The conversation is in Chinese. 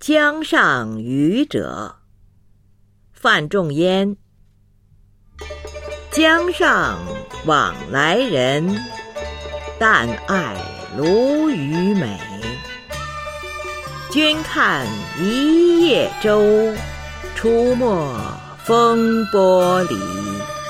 江上渔者，范仲淹。江上往来人，但爱鲈鱼美。君看一叶舟，出没风波里。